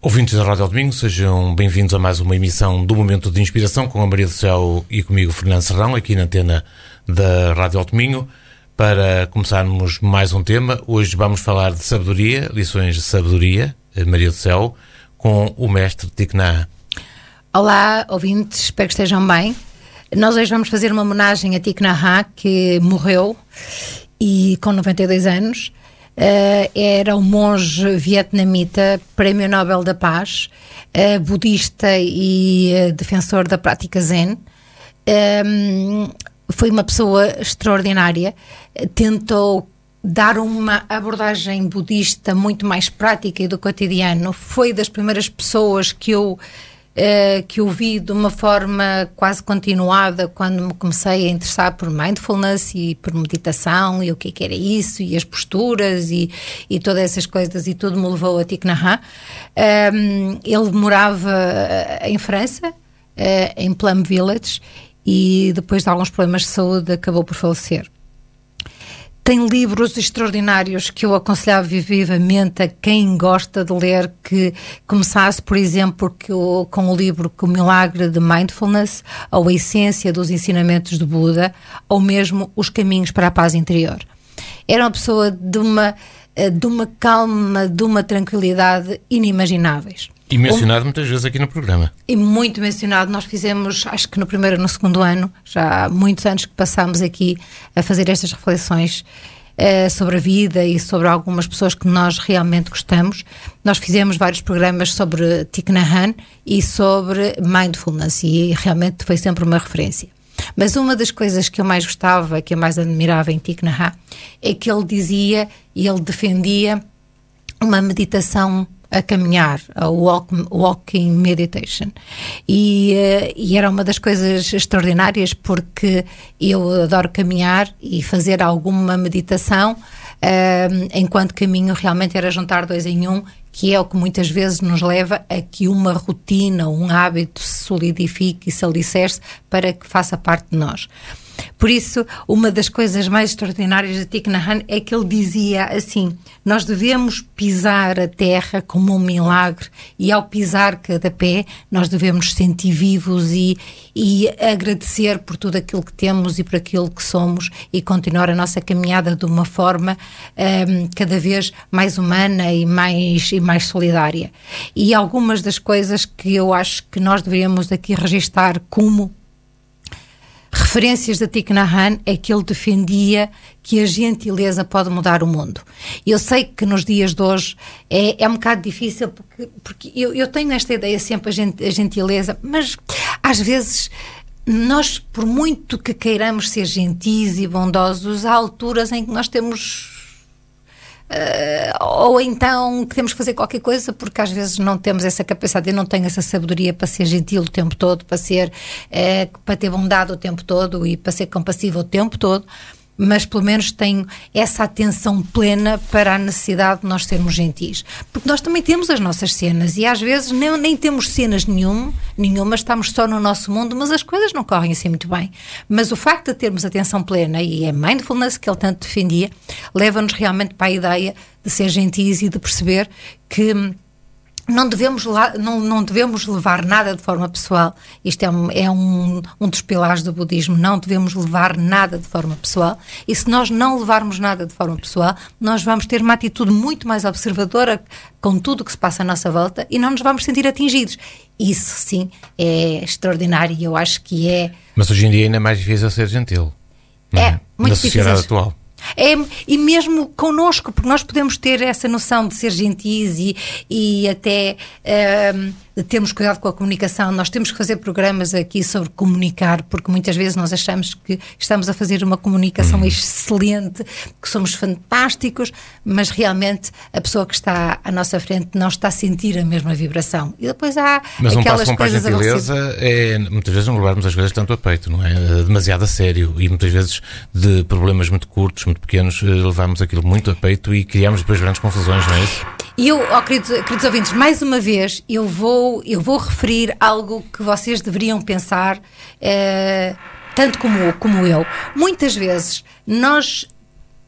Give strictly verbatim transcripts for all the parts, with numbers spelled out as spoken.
Ouvintes da Rádio Domingo, sejam bem-vindos a mais uma emissão do Momento de Inspiração com a Maria do Céu e comigo, Fernando Serrão, aqui na antena da Rádio Domingo. Para começarmos mais um tema, hoje vamos falar de sabedoria, lições de sabedoria, Maria do Céu, com o mestre Thich Nhat Hanh. Olá, ouvintes, espero que estejam bem. Nós hoje vamos fazer uma homenagem a Thich Nhat Hanh, que morreu e com noventa e dois anos. Uh, era um monge vietnamita, Prémio Nobel da Paz, uh, budista e uh, defensor da prática Zen. Um, foi uma pessoa extraordinária, tentou dar uma abordagem budista muito mais prática e do cotidiano. Foi das primeiras pessoas que eu Uh, que eu vi de uma forma quase continuada quando me comecei a interessar por mindfulness e por meditação e o que, que era isso e as posturas e, e todas essas coisas, e tudo me levou a Thich Nhat Hanh. Um, ele morava em França, uh, em Plum Village, e depois de alguns problemas de saúde acabou por falecer. Tem livros extraordinários que eu aconselhava vivamente a quem gosta de ler, que começasse, por exemplo, que o, com o livro O Milagre de Mindfulness, ou A Essência dos Ensinamentos de Buda, ou mesmo Os Caminhos para a Paz Interior. Era uma pessoa de uma, de uma calma, de uma tranquilidade inimagináveis. E mencionado um, muitas vezes aqui no programa. E muito mencionado. Nós fizemos, acho que no primeiro ou no segundo ano, já há muitos anos que passámos aqui a fazer estas reflexões uh, sobre a vida e sobre algumas pessoas que nós realmente gostamos. Nós fizemos vários programas sobre Thich Nhat Hanh e sobre mindfulness, e realmente foi sempre uma referência. Mas uma das coisas que eu mais gostava, que eu mais admirava em Thich Nhat Hanh, é que ele dizia e ele defendia uma meditação a caminhar, a walk, walking meditation, e, uh, e era uma das coisas extraordinárias, porque eu adoro caminhar e fazer alguma meditação, uh, enquanto caminho realmente era juntar dois em um, que é o que muitas vezes nos leva a que uma rotina, um hábito se solidifique e se alicerce para que faça parte de nós. Por isso, uma das coisas mais extraordinárias de Thich Nhat Hanh é que ele dizia assim: nós devemos pisar a terra como um milagre, e ao pisar cada pé nós devemos sentir vivos e, e agradecer por tudo aquilo que temos e por aquilo que somos, e continuar a nossa caminhada de uma forma um, cada vez mais humana e mais, e mais solidária. E algumas das coisas que eu acho que nós deveríamos aqui registar como referências da Thich Nhat Hanh é que ele defendia que a gentileza pode mudar o mundo. Eu sei que nos dias de hoje é, é um bocado difícil, porque, porque eu, eu tenho esta ideia sempre, a, gent, a gentileza, mas às vezes nós, por muito que queiramos ser gentis e bondosos, há alturas em que nós temos... Uh, ou então que temos que fazer qualquer coisa porque às vezes não temos essa capacidade. Eu não tenho essa sabedoria para ser gentil o tempo todo, para ser uh, para ter bondade o tempo todo e para ser compassivo o tempo todo, mas pelo menos tenho essa atenção plena para a necessidade de nós sermos gentis, porque nós também temos as nossas cenas e às vezes nem, nem temos cenas nenhum, nenhuma, estamos só no nosso mundo, mas as coisas não correm assim muito bem. Mas o facto de termos atenção plena, e é mindfulness que ele tanto defendia, leva-nos realmente para a ideia de ser gentis e de perceber que Não devemos, não, não devemos levar nada de forma pessoal. Isto é, um, é um, um dos pilares do budismo. Não devemos levar nada de forma pessoal. E se nós não levarmos nada de forma pessoal, nós vamos ter uma atitude muito mais observadora com tudo o que se passa à nossa volta e não nos vamos sentir atingidos. Isso, sim, é extraordinário e eu acho que é... Mas hoje em dia ainda é mais difícil ser gentil. Não é? É, muito Na sociedade difícil. atual. É, e mesmo connosco, porque nós podemos ter essa noção de ser gentis e, e até um, de termos cuidado com a comunicação. Nós temos que fazer programas aqui sobre comunicar, porque muitas vezes nós achamos que estamos a fazer uma comunicação uhum. excelente, que somos fantásticos, mas realmente a pessoa que está à nossa frente não está a sentir a mesma vibração. E depois há mas aquelas um passo coisas... para a gentileza é, muitas vezes, não levarmos as coisas tanto a peito, não é? Demasiado a sério, e muitas vezes de problemas muito curtos, muito pequenos, levamos aquilo muito a peito e criamos depois grandes confusões, não é isso? E eu, oh, queridos, queridos ouvintes, mais uma vez eu vou, eu vou referir algo que vocês deveriam pensar, eh, tanto como, como eu. Muitas vezes nós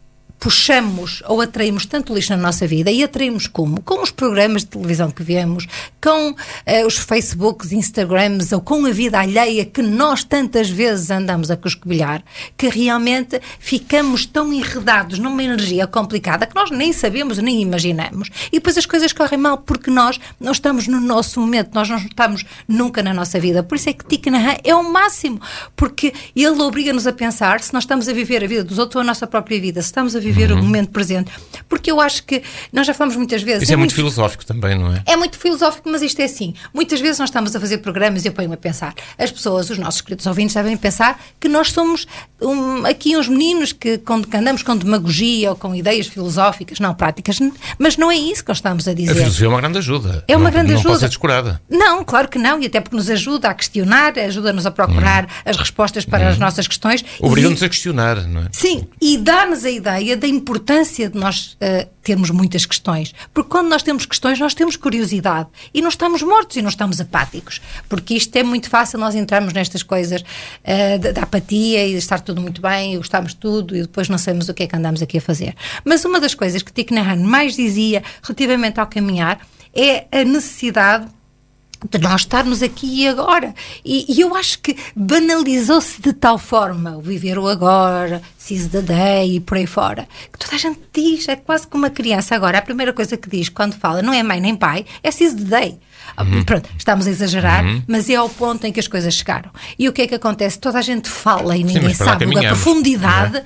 puxamos ou atraímos tanto lixo na nossa vida, e atraímos como? Com os programas de televisão que vemos, com uh, os Facebooks, Instagrams, ou com a vida alheia que nós tantas vezes andamos a coscovilhar, que realmente ficamos tão enredados numa energia complicada que nós nem sabemos, nem imaginamos. E depois as coisas correm mal porque nós não estamos no nosso momento, nós não estamos nunca na nossa vida. Por isso é que Thich Nhat Hanh é o máximo, porque ele obriga-nos a pensar se nós estamos a viver a vida dos outros ou a nossa própria vida, se estamos a viver Uhum. o momento presente, porque eu acho que nós já falamos muitas vezes... Isso é, é muito, muito filosófico também, não é? É muito filosófico, mas isto é assim, muitas vezes nós estamos a fazer programas e eu ponho-me a pensar, as pessoas, os nossos queridos ouvintes devem pensar que nós somos um, aqui uns meninos que, com, que andamos com demagogia ou com ideias filosóficas, não práticas, mas não é isso que nós estamos a dizer. A filosofia é uma grande ajuda. É uma não, grande não ajuda. Não pode ser descurada. Não, claro que não, e até porque nos ajuda a questionar, ajuda-nos a procurar hum. as respostas para hum. as nossas questões. Obriga-nos a questionar, não é? Sim, e dá-nos a ideia da importância de nós uh, termos muitas questões. Porque quando nós temos questões, nós temos curiosidade. E não estamos mortos e não estamos apáticos. Porque isto é muito fácil, nós entrarmos nestas coisas uh, da, da apatia e de estar tudo muito bem, e gostamos de tudo e depois não sabemos o que é que andamos aqui a fazer. Mas uma das coisas que Thich Nhat Hanh mais dizia relativamente ao caminhar é a necessidade de nós estarmos aqui e agora. E, e eu acho que banalizou-se de tal forma o viver o agora, seize the day e por aí fora, que toda a gente diz, é quase como uma criança agora, a primeira coisa que diz quando fala não é mãe nem pai, é seize the day. Uhum. Pronto, estamos a exagerar, uhum. mas é ao ponto em que as coisas chegaram. E o que é que acontece? Toda a gente fala e ninguém Sim, sabe a profundidade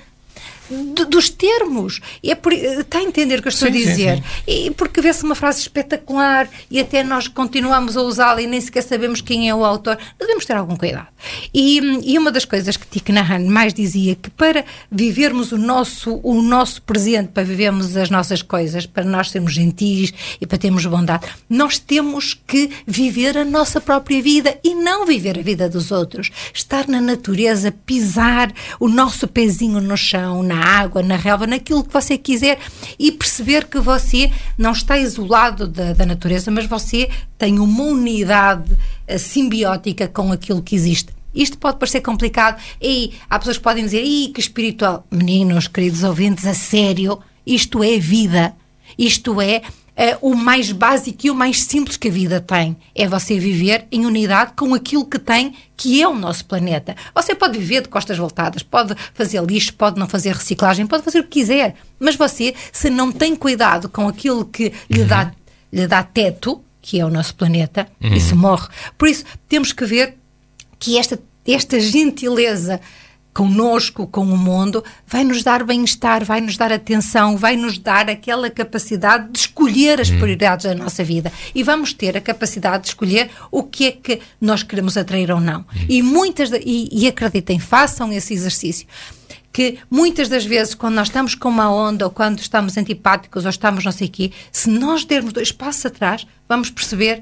dos termos. E é por, está a entender o que eu estou sim, a dizer? Sim, sim. E porque vê-se uma frase espetacular e até nós continuamos a usá-la e nem sequer sabemos quem é o autor. Devemos ter algum cuidado. E, e uma das coisas que Thich Nhat Hanh mais dizia, que para vivermos o nosso, o nosso presente, para vivermos as nossas coisas, para nós sermos gentis e para termos bondade, nós temos que viver a nossa própria vida e não viver a vida dos outros. Estar na natureza, pisar o nosso pezinho no chão, na água, na relva, naquilo que você quiser, e perceber que você não está isolado da, da natureza, mas você tem uma unidade uh, simbiótica com aquilo que existe. Isto pode parecer complicado e há pessoas que podem dizer, ih, que espiritual. Meninos, queridos ouvintes, a sério, isto é vida. Isto é Uh, o mais básico e o mais simples que a vida tem. É você viver em unidade com aquilo que tem, que é o nosso planeta. Você pode viver de costas voltadas, pode fazer lixo, pode não fazer reciclagem, pode fazer o que quiser, mas você, se não tem cuidado com aquilo que lhe, uhum. dá, lhe dá teto, que é o nosso planeta, uhum. isso morre. Por isso, temos que ver que esta, esta gentileza connosco, com o mundo, vai nos dar bem-estar, vai nos dar atenção, vai nos dar aquela capacidade de escolher as prioridades da nossa vida. E vamos ter a capacidade de escolher o que é que nós queremos atrair ou não. E muitas, de, e, e acreditem, façam esse exercício, que muitas das vezes, quando nós estamos com uma onda, ou quando estamos antipáticos, ou estamos não sei o quê, se nós dermos dois passos atrás, vamos perceber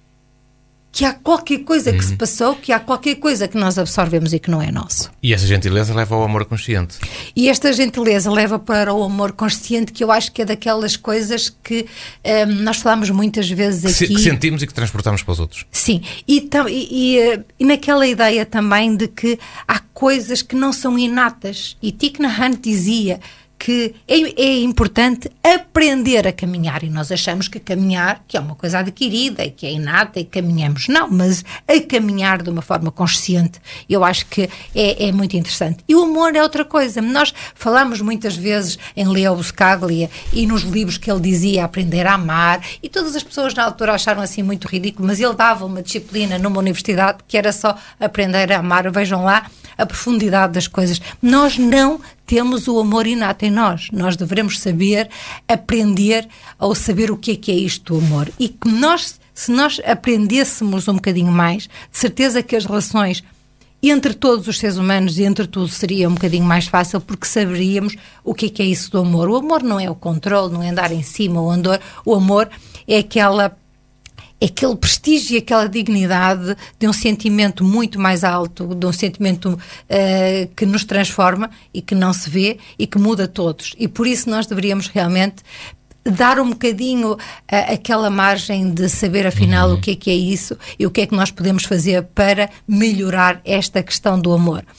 que há qualquer coisa que uhum. se passou, que há qualquer coisa que nós absorvemos e que não é nosso. E essa gentileza leva ao amor consciente. E esta gentileza leva para o amor consciente, que eu acho que é daquelas coisas que um, nós falamos muitas vezes aqui. Que sentimos e que transportamos para os outros. Sim, e, e, e, e naquela ideia também de que há coisas que não são inatas. E Thich Nhat Hanh dizia que é, é importante aprender a caminhar, e nós achamos que caminhar, que é uma coisa adquirida e que é inata e caminhamos, não, mas a caminhar de uma forma consciente, eu acho que é, é muito interessante. E o amor é outra coisa. Nós falamos muitas vezes em Leo Buscaglia e nos livros que ele dizia aprender a amar, e todas as pessoas na altura acharam assim muito ridículo, mas ele dava uma disciplina numa universidade que era só aprender a amar. Vejam lá a profundidade das coisas. Nós não temos o amor inato em nós. Nós devemos saber aprender ou saber o que é que é isto do amor. E que nós, se nós aprendêssemos um bocadinho mais, de certeza que as relações entre todos os seres humanos e entre tudo seria um bocadinho mais fácil, porque saberíamos o que é que é isso do amor. O amor não é o controle, não é andar em cima, o amor, o amor é aquela... aquele prestígio e aquela dignidade de um sentimento muito mais alto, de um sentimento uh, que nos transforma e que não se vê e que muda todos. E por isso nós deveríamos realmente dar um bocadinho uh, aquela margem de saber afinal uhum. o que é que é isso e o que é que nós podemos fazer para melhorar esta questão do amor.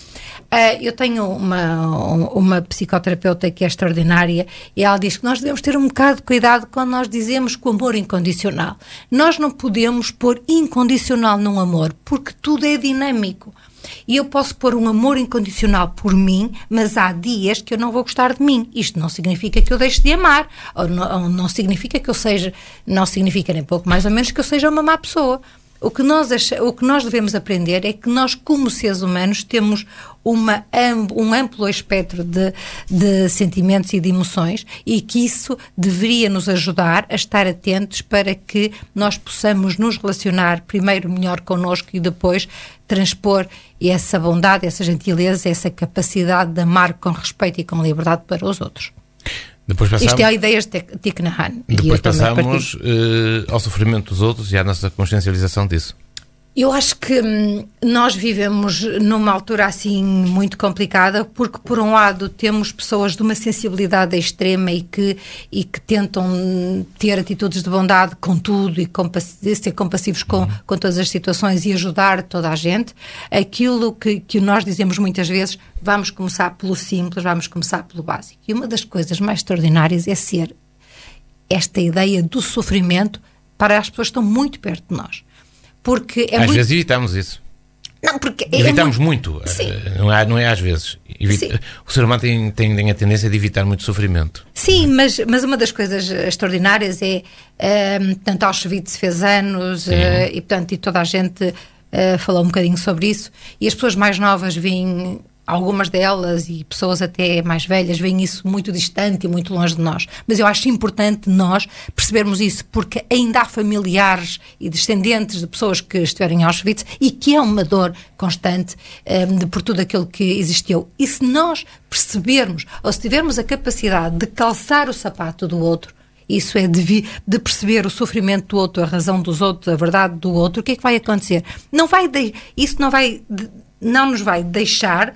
Uh, eu tenho uma, uma psicoterapeuta que é extraordinária e ela diz que nós devemos ter um bocado de cuidado quando nós dizemos que o amor é incondicional. Nós não podemos pôr incondicional num amor, porque tudo é dinâmico. E eu posso pôr um amor incondicional por mim, mas há dias que eu não vou gostar de mim. Isto não significa que eu deixe de amar, ou não, ou não significa que eu seja, não significa nem pouco mais ou menos que eu seja uma má pessoa. O que nós, ach- o que nós devemos aprender é que nós, como seres humanos, temos uma, um amplo espectro de, de sentimentos e de emoções e que isso deveria nos ajudar a estar atentos para que nós possamos nos relacionar primeiro melhor connosco e depois transpor essa bondade, essa gentileza, essa capacidade de amar com respeito e com liberdade para os outros. Depois passamos, Isto é a ideia de Thich Nhat Hanh. depois passamos uh, ao sofrimento dos outros e à nossa consciencialização disso. Eu acho que hum, nós vivemos numa altura assim muito complicada porque, por um lado, temos pessoas de uma sensibilidade extrema e que, e que tentam ter atitudes de bondade com tudo e compass- ser compassivos com, uhum. com todas as situações e ajudar toda a gente. Aquilo que, que nós dizemos muitas vezes, vamos começar pelo simples, vamos começar pelo básico. E uma das coisas mais extraordinárias é ser esta ideia do sofrimento para as pessoas que estão muito perto de nós. Porque é às muito... vezes evitamos isso. Não, porque é evitamos muito... muito. muito. Não, é, não é às vezes. Evita... O ser humano tem, tem, tem a tendência de evitar muito sofrimento. Sim, mas, mas uma das coisas extraordinárias é, um, portanto, Auschwitz fez anos uh, e, portanto, e toda a gente uh, falou um bocadinho sobre isso e as pessoas mais novas veem, algumas delas e pessoas até mais velhas veem isso muito distante e muito longe de nós. Mas eu acho importante nós percebermos isso, porque ainda há familiares e descendentes de pessoas que estiveram em Auschwitz e que é uma dor constante um, de, por tudo aquilo que existiu. E se nós percebermos, ou se tivermos a capacidade de calçar o sapato do outro, isso é de, vi, de perceber o sofrimento do outro, a razão dos outros, a verdade do outro, o que é que vai acontecer? Não vai de, isso não, vai de, não nos vai deixar...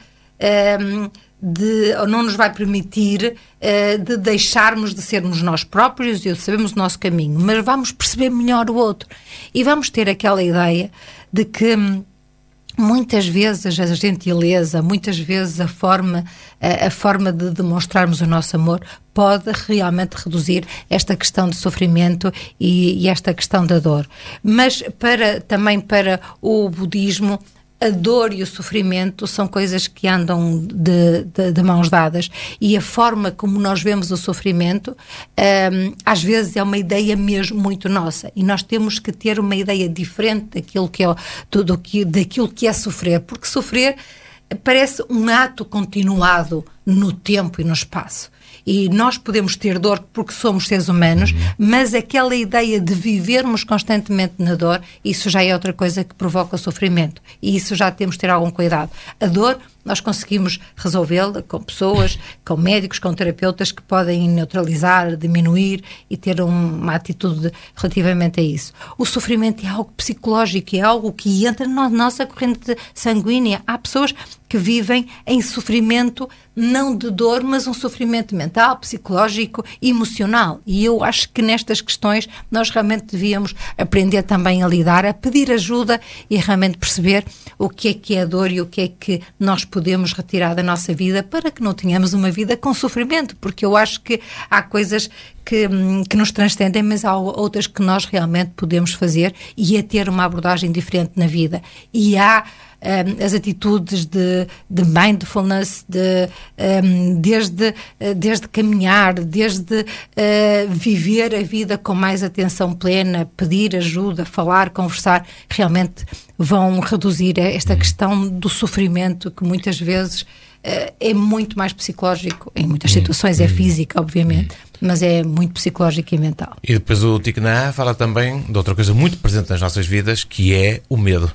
Um, de, ou não nos vai permitir uh, de deixarmos de sermos nós próprios e de sabermos o nosso caminho, mas vamos perceber melhor o outro e vamos ter aquela ideia de que hum, muitas vezes a gentileza, muitas vezes a forma, a, a forma de demonstrarmos o nosso amor pode realmente reduzir esta questão de sofrimento e, e esta questão da dor. Mas para, também para o budismo, a dor e o sofrimento são coisas que andam de, de, de mãos dadas e a forma como nós vemos o sofrimento um, às vezes é uma ideia mesmo muito nossa e nós temos que ter uma ideia diferente daquilo que é, do, do, daquilo que é sofrer, porque sofrer parece um ato continuado no tempo e no espaço. E nós podemos ter dor porque somos seres humanos, mas aquela ideia de vivermos constantemente na dor, isso já é outra coisa que provoca o sofrimento. E isso já temos de ter algum cuidado. A dor, nós conseguimos resolvê-la com pessoas, com médicos, com terapeutas que podem neutralizar, diminuir e ter um, uma atitude relativamente a isso. O sofrimento é algo psicológico, é algo que entra na nossa corrente sanguínea. Há pessoas que vivem em sofrimento, não de dor, mas um sofrimento mental, psicológico, emocional. E eu acho que nestas questões nós realmente devíamos aprender também a lidar, a pedir ajuda e realmente perceber o que é que é a dor e o que é que nós podemos retirar da nossa vida para que não tenhamos uma vida com sofrimento, porque eu acho que há coisas que, que nos transcendem, mas há outras que nós realmente podemos fazer e é ter uma abordagem diferente na vida. E há Um, as atitudes de, de mindfulness, de, um, desde, desde caminhar, desde uh, viver a vida com mais atenção plena, pedir ajuda, falar, conversar, realmente vão reduzir esta questão do sofrimento que muitas vezes uh, é muito mais psicológico, em muitas situações é física, obviamente, mas é muito psicológico e mental. E depois o Thich Nhat Hanh fala também de outra coisa muito presente nas nossas vidas, que é o medo.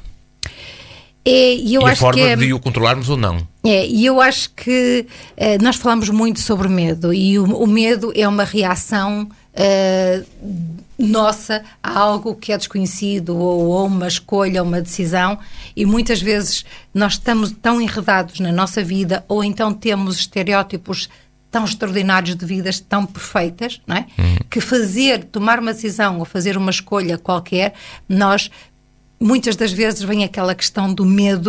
É, e eu e a acho forma que é, de o controlarmos ou não. É, e eu acho que uh, nós falamos muito sobre medo e o, o medo é uma reação uh, nossa a algo que é desconhecido ou, ou uma escolha, ou uma decisão, e muitas vezes nós estamos tão enredados na nossa vida ou então temos estereótipos tão extraordinários de vidas tão perfeitas, não é? Uhum. Que fazer, tomar uma decisão ou fazer uma escolha qualquer, nós muitas das vezes vem aquela questão do medo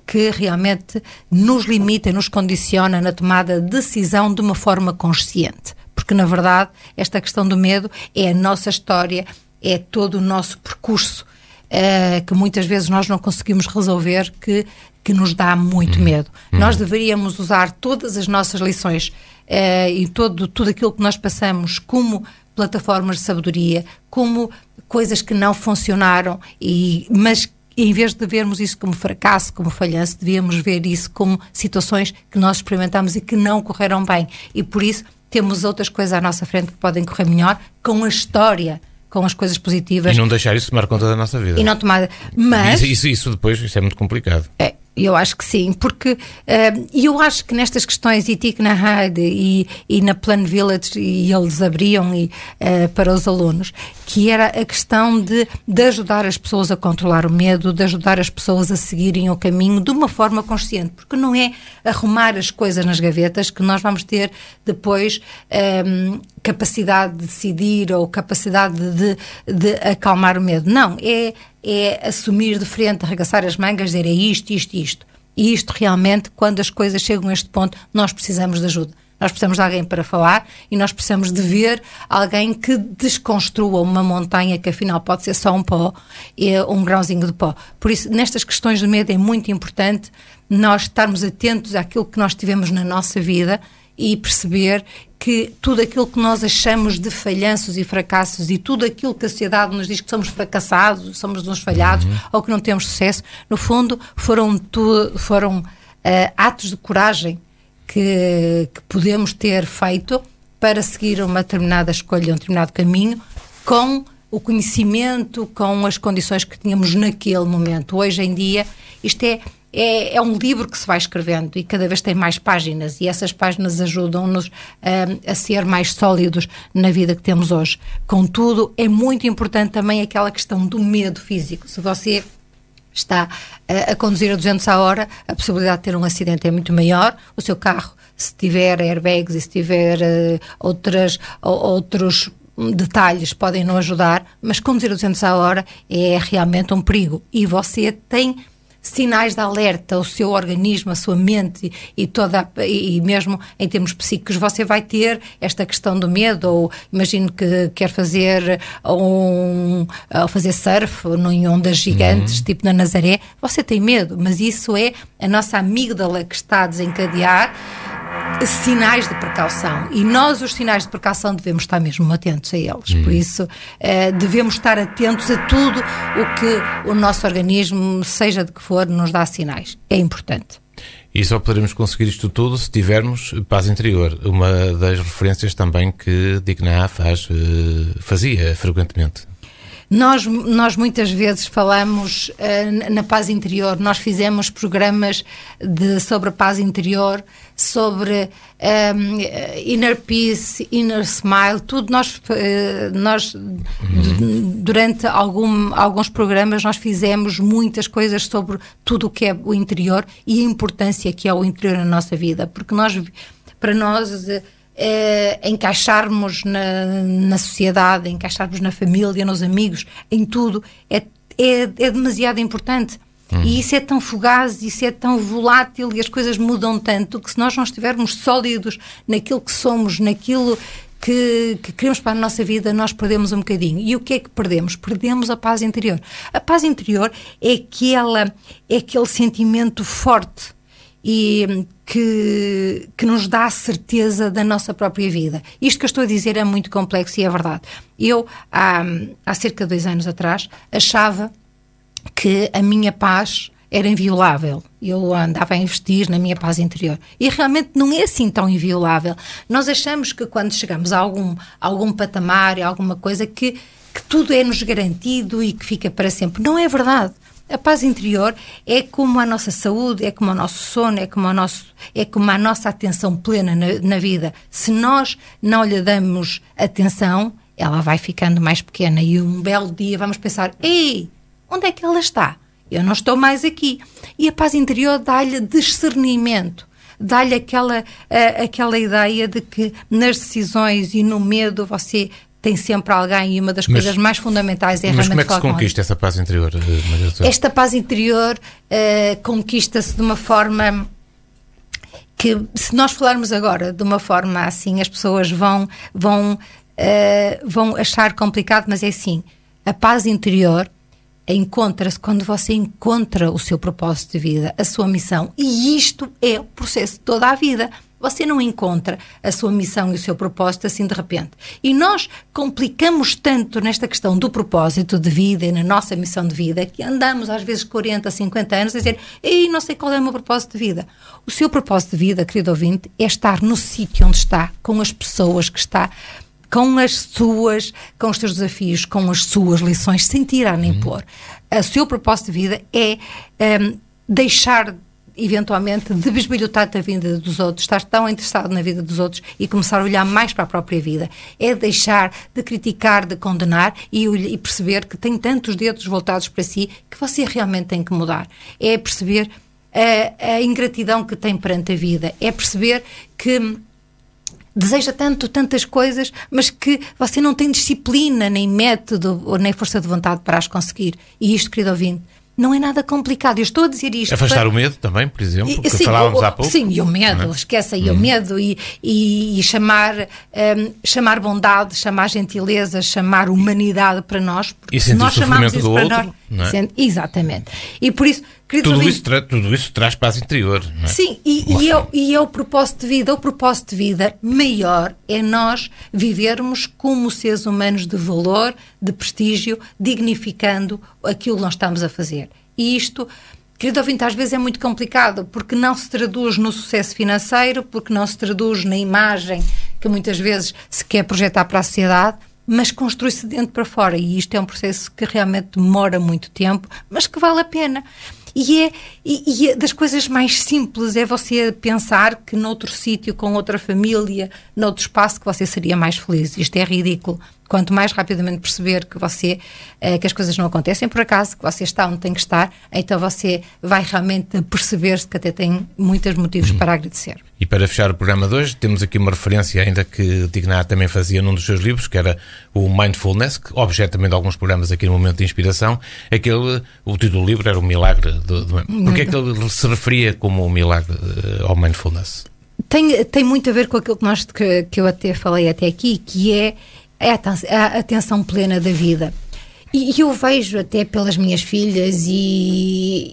que realmente nos limita, nos condiciona na tomada de decisão de uma forma consciente. Porque, na verdade, esta questão do medo é a nossa história, é todo o nosso percurso, uh, que muitas vezes nós não conseguimos resolver, que, que nos dá muito medo. Uhum. Nós deveríamos usar todas as nossas lições uh, e todo, tudo aquilo que nós passamos como plataformas de sabedoria, como coisas que não funcionaram, e, mas em vez de vermos isso como fracasso, como falhanço, devíamos ver isso como situações que nós experimentamos e que não correram bem. E por isso temos outras coisas à nossa frente que podem correr melhor, com a história, com as coisas positivas. E não deixar isso tomar conta da nossa vida. E não tomar... Mas... Isso, isso, isso depois, isso é muito complicado. É. Eu acho que sim, porque uh, eu acho que nestas questões, e Thich Nhat Hanh e, e na Plan Village, e eles abriam e, uh, para os alunos, que era a questão de, de ajudar as pessoas a controlar o medo, de ajudar as pessoas a seguirem o caminho de uma forma consciente, porque não é arrumar as coisas nas gavetas que nós vamos ter depois um, capacidade de decidir ou capacidade de, de acalmar o medo. Não, é... é assumir de frente, arregaçar as mangas, dizer é isto, isto, isto. E isto realmente, quando as coisas chegam a este ponto, nós precisamos de ajuda. Nós precisamos de alguém para falar e nós precisamos de ver alguém que desconstrua uma montanha que afinal pode ser só um pó, um grãozinho de pó. Por isso, nestas questões do medo é muito importante nós estarmos atentos àquilo que nós tivemos na nossa vida e perceber que tudo aquilo que nós achamos de falhanços e fracassos e tudo aquilo que a sociedade nos diz que somos fracassados, somos uns falhados, uhum. ou que não temos sucesso, no fundo foram, tu, foram uh, atos de coragem que, que podemos ter feito para seguir uma determinada escolha, um determinado caminho, com o conhecimento, com as condições que tínhamos naquele momento. Hoje em dia, isto é É, é um livro que se vai escrevendo e cada vez tem mais páginas, e essas páginas ajudam-nos a, a ser mais sólidos na vida que temos hoje. Contudo, é muito importante também aquela questão do medo físico. Se você está a, a conduzir a duzentos a hora, a possibilidade de ter um acidente é muito maior. O seu carro, se tiver airbags e se tiver uh, outras, ou, outros detalhes, podem não ajudar, mas conduzir a duzentos a hora é realmente um perigo, e você tem sinais de alerta, o seu organismo, a sua mente e, toda, e mesmo em termos psíquicos, você vai ter esta questão do medo, ou imagino que quer fazer um, fazer surf em ondas gigantes, uhum. tipo na Nazaré, você tem medo, mas isso é a nossa amígdala que está a desencadear sinais de precaução, e nós os sinais de precaução devemos estar mesmo atentos a eles. Hum. Por isso eh, devemos estar atentos a tudo o que o nosso organismo, seja de que for, nos dá sinais. É importante. E só poderemos conseguir isto tudo se tivermos paz interior, uma das referências também que Thich Nhat Hanh faz, fazia frequentemente. Nós, nós muitas vezes falamos uh, na paz interior. Nós fizemos programas de, sobre a paz interior, sobre um, inner peace, inner smile, tudo. Nós, uh, nós uhum. d- durante algum, alguns programas nós fizemos muitas coisas sobre tudo o que é o interior e a importância que é o interior na nossa vida, porque nós, para nós... Uh, É, encaixarmos na, na sociedade, encaixarmos na família, nos amigos, em tudo, é, é, é demasiado importante. Hum. E isso é tão fugaz, isso é tão volátil, e as coisas mudam tanto, que se nós não estivermos sólidos naquilo que somos, naquilo que, que queremos para a nossa vida, nós perdemos um bocadinho. E o que é que perdemos? Perdemos a paz interior. A paz interior é, aquela, é aquele sentimento forte e que, que nos dá a certeza da nossa própria vida. Isto que eu estou a dizer é muito complexo e é verdade. Eu, há, há cerca de dois anos atrás, achava que a minha paz era inviolável. Eu andava a investir na minha paz interior. E realmente não é assim tão inviolável. Nós achamos que quando chegamos a algum, a algum patamar, a alguma coisa, que, que tudo é-nos garantido e que fica para sempre. Não é verdade. A paz interior é como a nossa saúde, é como o nosso sono, é como, o nosso, é como a nossa atenção plena na, na vida. Se nós não lhe damos atenção, ela vai ficando mais pequena e um belo dia vamos pensar, ei, onde é que ela está? Eu não estou mais aqui. E a paz interior dá-lhe discernimento, dá-lhe aquela, uh, aquela ideia de que nas decisões e no medo você tem sempre alguém, e uma das mas, coisas mais fundamentais é mas realmente como é que falar se conquista essa paz interior, Maria José? Esta paz interior uh, conquista-se de uma forma que, se nós falarmos agora de uma forma assim, as pessoas vão, vão, uh, vão achar complicado, mas é assim, a paz interior encontra-se quando você encontra o seu propósito de vida, a sua missão, e isto é o processo de toda a vida. Você não encontra a sua missão e o seu propósito assim de repente. E nós complicamos tanto nesta questão do propósito de vida e na nossa missão de vida, que andamos às vezes quarenta, cinquenta anos a dizer, ei, não sei qual é o meu propósito de vida. O seu propósito de vida, querido ouvinte, é estar no sítio onde está, com as pessoas que está, com as suas, com os seus desafios, com as suas lições, sem tirar nem pôr. O seu propósito de vida é um, deixar eventualmente de bisbilhotar a vida dos outros, estar tão interessado na vida dos outros e começar a olhar mais para a própria vida. É deixar de criticar, de condenar e, e perceber que tem tantos dedos voltados para si que você realmente tem que mudar. É perceber a, a ingratidão que tem perante a vida. É perceber que deseja tanto, tantas coisas, mas que você não tem disciplina, nem método, ou nem força de vontade para as conseguir. E isto, querido ouvinte, não é nada complicado. Eu estou a dizer isto. Afastar para... o medo também, por exemplo, que sim, falávamos o, há pouco. Sim, e o medo, é? Esquece aí hum. o medo e, e, e chamar, um, chamar bondade, chamar gentileza, chamar humanidade para nós. E sentir nós o sofrimento do outro. Nós, não é? sente, exatamente. E por isso, queridos tudo, ouvintes, isso tra- tudo isso traz paz interior. Não é? Sim, e, e, é, e é o propósito de vida. O propósito de vida maior é nós vivermos como seres humanos de valor, de prestígio, dignificando aquilo que nós estamos a fazer. E isto, querido ouvinte, às vezes é muito complicado, porque não se traduz no sucesso financeiro, porque não se traduz na imagem que muitas vezes se quer projetar para a sociedade, mas constrói-se de dentro para fora. E isto é um processo que realmente demora muito tempo, mas que vale a pena. E é e, e é das coisas mais simples é você pensar que noutro sítio, com outra família, noutro espaço, que você seria mais feliz. Isto é ridículo. Quanto mais rapidamente perceber que você, eh, que as coisas não acontecem por acaso, que você está onde tem que estar, então você vai realmente perceber-se que até tem muitos motivos uhum. para agradecer. E para fechar o programa de hoje, temos aqui uma referência ainda que Thich também fazia num dos seus livros, que era o Mindfulness, que objeto também de alguns programas aqui no Momento de Inspiração. Aquele, o título do livro era o Milagre. Do, do... Porquê é que ele se referia como o milagre uh, ao Mindfulness? Tem, tem muito a ver com aquilo que, nós, que, que eu até falei até aqui, que é É a atenção plena da vida. E eu vejo até pelas minhas filhas e,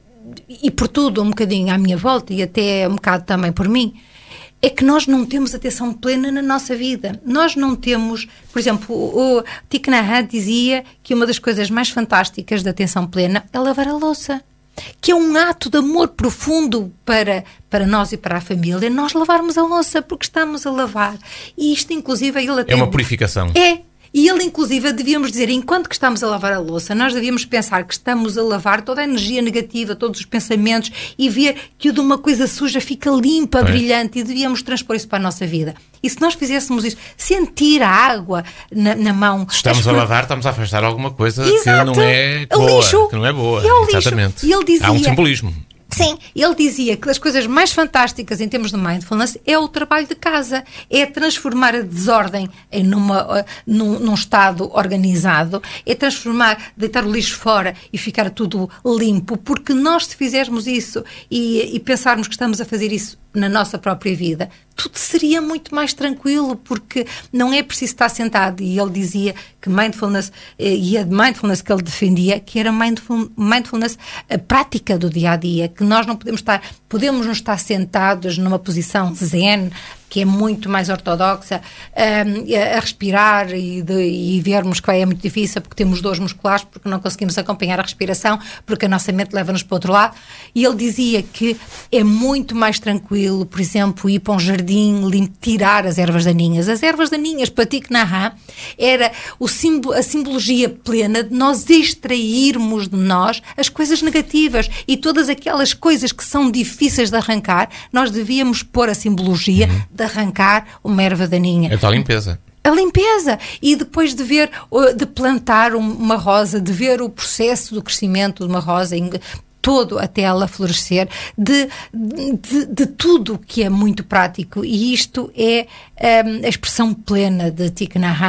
e por tudo um bocadinho à minha volta e até um bocado também por mim, é que nós não temos atenção plena na nossa vida. Nós não temos, por exemplo, o Thich Nhat Hanh dizia que uma das coisas mais fantásticas da atenção plena é lavar a louça, que é um ato de amor profundo para, para nós e para a família, nós lavarmos a louça porque estamos a lavar. E isto, inclusive, ele até... É uma purificação. É. E ele, inclusive, devíamos dizer, enquanto que estamos a lavar a louça, nós devíamos pensar que estamos a lavar toda a energia negativa, todos os pensamentos, e ver que o de uma coisa suja fica limpa, é. brilhante, e devíamos transpor isso para a nossa vida. E se nós fizéssemos isso, sentir a água na, na mão... Se estamos a lavar, estamos a afastar alguma coisa Exato. que não é boa. Lixo. Que não é boa. É o lixo. Exatamente. E ele dizia... Há um simbolismo. Sim, ele dizia que as coisas mais fantásticas em termos de mindfulness é o trabalho de casa, é transformar a desordem em numa, num, num estado organizado, é transformar, deitar o lixo fora e ficar tudo limpo, porque nós, se fizermos isso e, e pensarmos que estamos a fazer isso na nossa própria vida, tudo seria muito mais tranquilo, porque não é preciso estar sentado. E ele dizia que mindfulness, e a mindfulness que ele defendia, que era mindful, mindfulness a prática do dia-a-dia, que nós não podemos estar, podemos não estar sentados numa posição zen, que é muito mais ortodoxa, um, a respirar e, de, e vermos que é muito difícil porque temos dores musculares, porque não conseguimos acompanhar a respiração, porque a nossa mente leva-nos para o outro lado. E ele dizia que é muito mais tranquilo, por exemplo, ir para um jardim, lim, tirar as ervas daninhas. As ervas daninhas, para Thich Nhat Hanh, era o símbolo, a simbologia plena de nós extrairmos de nós as coisas negativas e todas aquelas coisas que são difíceis de arrancar, nós devíamos pôr a simbologia uhum. de arrancar uma erva daninha. É tal limpeza. A limpeza. E depois de ver, de plantar uma rosa, de ver o processo do crescimento de uma rosa todo até ela florescer, de, de, de tudo que é muito prático. E isto é um, a expressão plena de Thich Nhat Hanh.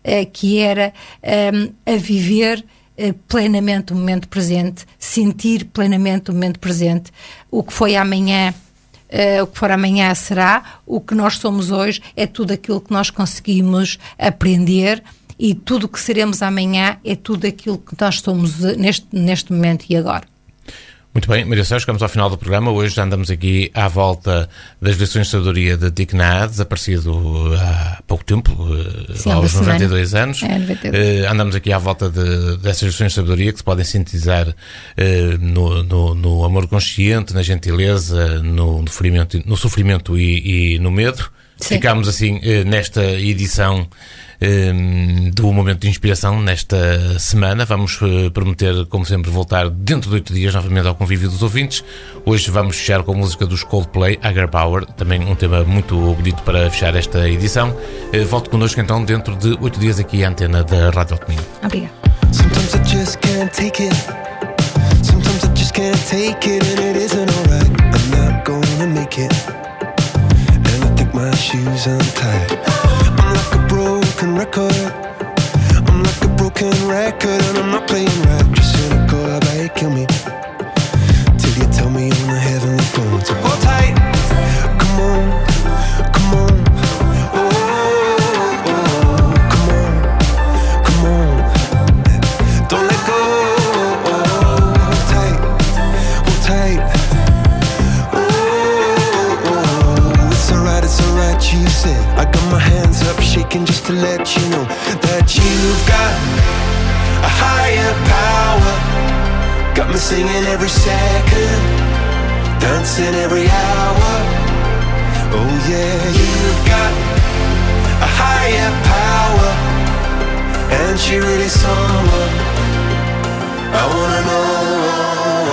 uh, que era um, a viver uh, plenamente o momento presente, sentir plenamente o momento presente. O que foi amanhã, uh, o que for amanhã será, o que nós somos hoje é tudo aquilo que nós conseguimos aprender, e tudo o que seremos amanhã é tudo aquilo que nós somos neste, neste momento e agora. Muito bem, Maria Céu, chegamos ao final do programa. Hoje já andamos aqui à volta das lições de sabedoria de Thich Nhat Hanh, desaparecido há pouco tempo, Sim, aos noventa e dois anos. É, noventa e dois. Uh, andamos aqui à volta de, dessas lições de sabedoria que se podem sintetizar uh, no, no, no amor consciente, na gentileza, no, no sofrimento, no sofrimento e, e no medo. Sim. Ficámos assim uh, nesta edição um, do Momento de Inspiração, nesta semana. Vamos uh, prometer, como sempre, voltar dentro de oito dias novamente ao convívio dos ouvintes. Hoje vamos fechar com a música dos Coldplay, Higher Power, também um tema muito bonito para fechar esta edição. Uh, volte connosco então dentro de oito dias aqui à antena da Rádio Alto Minho. Obrigada. Sometimes I just can't take it. Sometimes I just can't take it, and it isn't alright. I'm not gonna make it. My shoes untied. I'm like a broken record. I'm like a broken record, and I'm not playing right. Just cynical, how about you kill me till you tell me on the heavenly phone. So hold tight, come on, come on. Oh, oh, oh, come on, come on. Don't let go. Oh, hold tight, hold tight. You said I got my hands up shaking just to let you know that you've got a higher power. Got me singing every second, dancing every hour. Oh yeah, you've got a higher power, and she really someone I wanna know.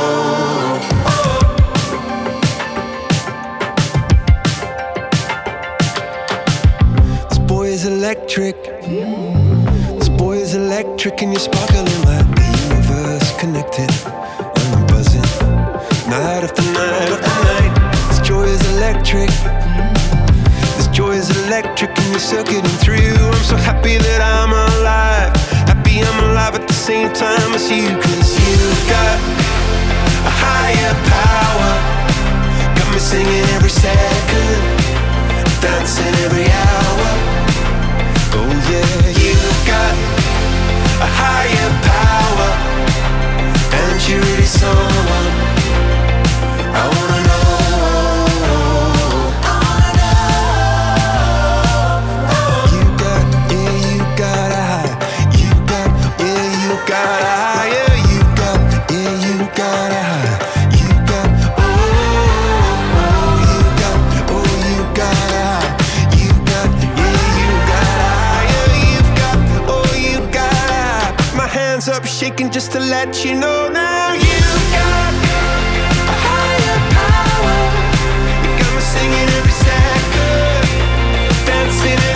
Electric, this boy is electric, and you're sparkling like the universe connected. And I'm buzzing, night after night after night. This joy is electric, this joy is electric, and you're circuiting through. I'm so happy that I'm alive, happy I'm alive at the same time as you. Cause you've got a higher power, got me singing every second, dancing every hour. Oh yeah, you've got a higher power, and you're really someone I wanna know. I wanna know. You got, yeah, you got a high. You got, yeah, you got a higher. You got, yeah, you got a high. You got, oh, oh, you got, oh, you got a high. You got, yeah, you got a high. Up shaking just to let you know now you've got a higher power. You got me singing every second, dancing